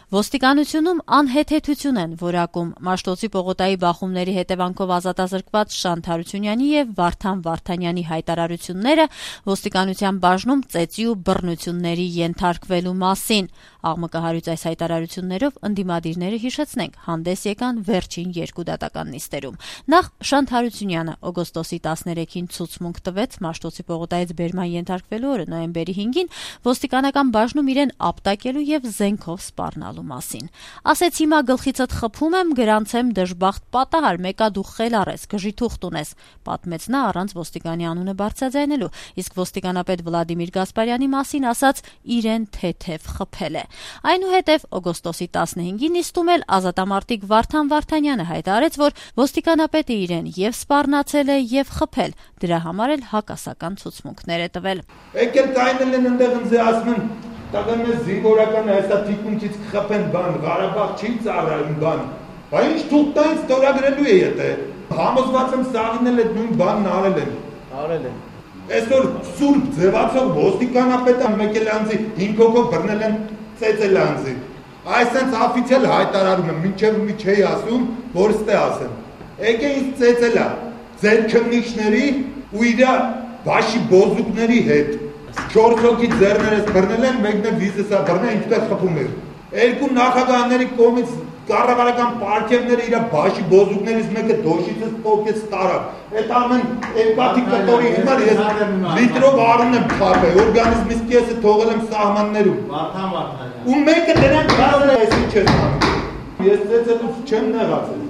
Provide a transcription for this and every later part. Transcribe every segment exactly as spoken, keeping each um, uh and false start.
Ոստիկանությունում անհեթեթություն են որակում Մաշտոցի պողոտայի բախումների հետևանքով ազատազրկված Շանթ Հարությունյանի եւ Վարդան Վարդանյանի հայտարարությունները ոստիկանության բաժնում ծեծի ու բռնությունների ենթարկվելու մասին։ Աղմկահարույց այս հայտարարություններով ընդդիմադիրները հիշեցնենք հանդես եկան վերջին երկու դատական նիստերում։ Նախ Շանթ Հարությունյանը օգոստոսի տասներեքին ցուցմունք տվեց Մաշտոցի պողոտայից բերման ենթարկվելու օրը նոյեմբերի հինգին ոստիկանական բաժնում իրեն ապտակելու եւ զենքով սպառնալու մասին։ Ասեց հիմա գլխիցդ խփում եմ, գրանցեմ դժբախտ պատահար, մեկա դու խելառ ես, գժի թուղթ ունես, պատմեց նա առանց ոստիկանի անունը բարձրաձայնելու, իսկ ոստիկանապետ Վլադիմիր Գասպարյանի մասին ասաց իրեն թեթև խփել է։ Այնուհետև օգոստոսի տասնհինգին նիստում էլ ազատամարտիկ Վարդան Վարդանյանը հայտարարեց, որ ոստիկանապետը իրեն եւ սպառնացել է եւ խփել, դրա համար էլ հակասական ցուցմունքներ է տվել։ Եկել կայնել են ընդեղ ինձ ասում տղան է զինվորական հեսա թիկունքից կխփեն բան, Ղարաբաղ չի ծառայում բան։ Բա ինչ թուղթայից ստորագրելու է եթե։ Համոզված եմ սաղին էլ այդ նույն բանն արել են։ Արել են։ Այսօր սուրբ ձևացող ոստիկանապետը մեկել անձի հինգ հոգով բռնել են ծեծել անձի։ Այսենց օֆիցիալ հայտարարում եմ, մինչև մի չէի ասում, որ ստե ասեմ։ Եկե ինձ ծեծելա ձեր քննիչների ու իր բաշի բոզուկների հետ։ Չորս հոգի ձեռներս բռնել են, մեկն է վիզեսա բռնել, ինքնը խփում էր։ Երկու նախագահների կողմից կառավարական պարգևները իր բաշի բոզուկներից մեկը դոշիցս փոքեց տարավ։ Այդ ամեն էմպաթիկ կտորի հիմար ես լիտրով առուն եմ խափել, օրգանիզմից կեսը թողել եմ սահմաններում։ Վարդան Վարդանյան։ Ու մեկը դրանք գազը էսի չես անում։ Ես ծեծելուց չեմ նեղացել։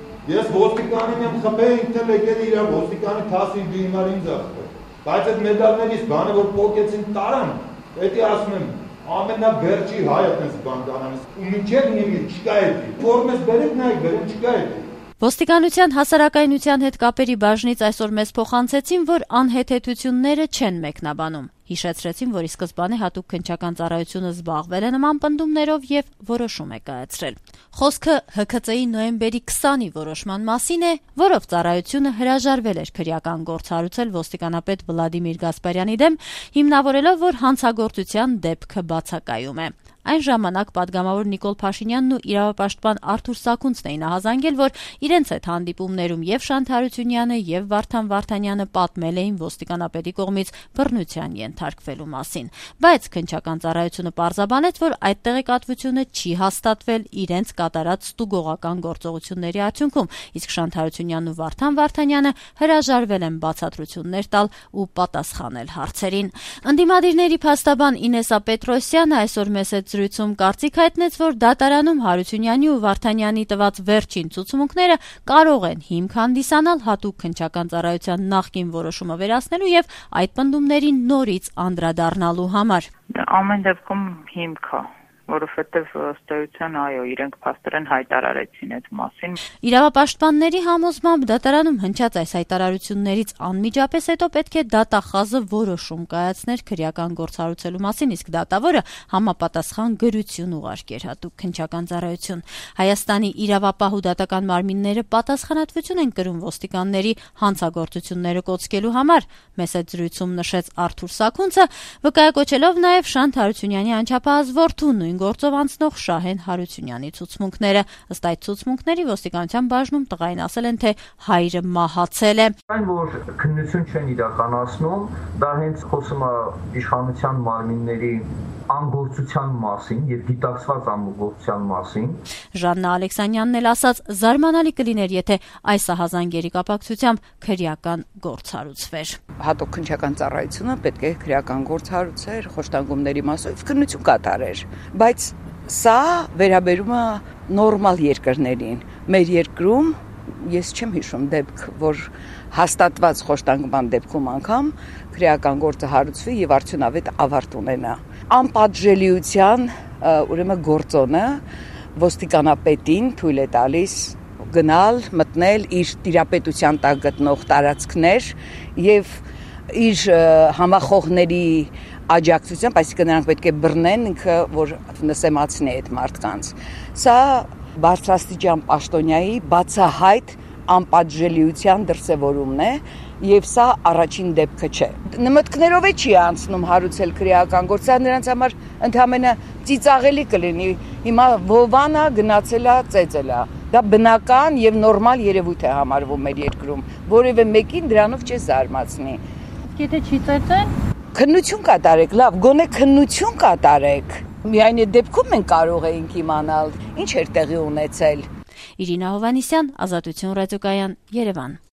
Ես ոստիկանին եմ խփել, ինքն էլ եկել իր ոստիկանի թասի դու հիմար ինձ ախպել։ Բայց այդ մեդալներից բանը որ փոքեցին տարան, էդի ասում եմ ամենավերջի հայտ ես բան կանանես, ու մինչև նիմի չկա էդի, որ մեզ բերեք նայք, բերեն չկա էդի։ Ոստիկանության հասարակայնության հետ կապերի բաժնից այսօր մեզ փոխանցեցին, որ անհեթեթությունները չեն մեկնաբանում։ Հիշեցրեցին, որ ի սկզբանե հատուկ քննչական ծառայությունը զբաղվել է նման պնդումներով եւ որոշում է կայացրել։ Խոսքը Հ K C-ի նոյեմբերի քսանի որոշման մասին է, որով ծառայությունը հրաժարվել էր քրեական գործ հարուցել ոստիկանապետ Վլադիմիր Գասպարյանի դեմ, հիմնավորելով, որ հանցագործության դեպքը բացակայում է։ Այն ժամանակ պատգամավոր Նիկոլ Փաշինյանն ու իրավապաշտպան Արթուր Սաքունցն էին ահազանգել, որ իրենց այդ հանդիպումներում եւ Շանթ Հարությունյանը եւ Վարդան Վարդանյանը պատմել էին ոստիկանապետի կողմից բռնության ենթարկվելու մասին, բայց քննչական ծառայությունը պարզաբանեց, որ այդ տեղեկատվությունը չի հաստատվել իրենց կատարած ստուգողական գործողությունների արդյունքում, իսկ Շանթ Հարությունյանն ու Վարդան Վարդանյանը հրաժարվել են բացատրություններ տալ ու պատասխանել հարցերին։ Ընդդիմադիրների փաստաբան Ինեսա Պետրոսյանը այսօր մեզ հետ զրույցում կարծիք հայտնեց, որ դատարանում Հարությունյանի ու Վարդանյանի տված վերջին ցուցմունքները կարող են հիմք հանդիսանալ հատուկ քննչական ծառայության նախկին որոշումը վերացնելու եւ այդ պնդումներին նորից անդրադառնալու համար։ Ամեն դեպքում հիմք է, որովհետև ըստ էության այո, իրենք փաստորեն հայտարարեցին այդ մասին։ Իրավապաշտպանների համոզմամբ դատարանում հնչած այս հայտարարություններից անմիջապես հետո պետք է դատախազը որոշում կայացներ քրեական գործ հարուցելու մասին, իսկ դատավորը համապատասխան գրություն ուղարկեր հատուկ քննչական ծառայություն։ Հայաստանի իրավապահ ու դատական մարմինները պատասխանատվություն են կրում ոստիկանների հանցագործությունները կոծկելու համար, մեծ այդ զրույցում նշեց Արթուր Սաքունցը, վկայակոչելով նաև Շանթ Հարությունյանի անչափահաս որդու նույն գործով անցնող Շահեն Հարությունյանի ցուցմունքները։ Ըստ այդ ցուցմունքների ոստիկանության բաժնում տղային ասել են, թե հայրը մահացել է։ Այն որ քննություն չեն իրականացնում, դա հենց խոսում է իշխանության մարմինների անգործության մասին եւ գիտակցված անգործության մասին։ Ժաննա Ալեքսանյանն էլ ասաց, զարմանալի կլիներ, եթե այս ահազանգերի կապակցությամբ քրեական գործ հարուցվեր։ Հատուկ քննչական ծառայությունը պետք է քրեական գործ հարուցեր խոշտանգումների մասով քննություն կատարեր, բայց սա վերաբերում է նորմալ երկրներին։ Մեր երկրում ես չեմ հիշում դեպք, որ հաստատված խոշտանգման դեպքում անգամ քրեական գործը հարուցվի եւ արդյունավետ ավարտ ունենա։ Անպատժելիության ուրեմն գործոնը ոստիկանապետին թույլ է տալիս գնալ, մտնել իր տիրապետության տակ գտնող տարածքներ եւ իր համախոհների աջակցությամբ, այսինքն նրանք պետք է բռնեն ինքը, որ նսեմացնի այդ մարդկանց։ Սա բարձրաստիճան պաշտոնյայի բացահայտ անպատժելիության դրսևորումն է եւ սա առաջին դեպքը չէ։ Մտքներով է չի անցնում հարուցել քրեական գործ, սա նրանց համար ընդհանրապես ծիծաղելի կլինի։ Հիմա Վովանը գնացել է, ծեծել է։ Դա բնական եւ նորմալ երևույթ է համարվում մեր երկրում։ Որևէ մեկին դրանով չի զարմացնի։ Եթե չի ծեծել, քննություն կատարեք, լավ, գոնե քննություն կատարեք։ Միայն այդ դեպքում մենք կարող էինք իմանալ ինչ էր տեղի ունեցել։ Իրինա Հովհաննիսյան, Ազատություն ռադիոկայան, Երևան։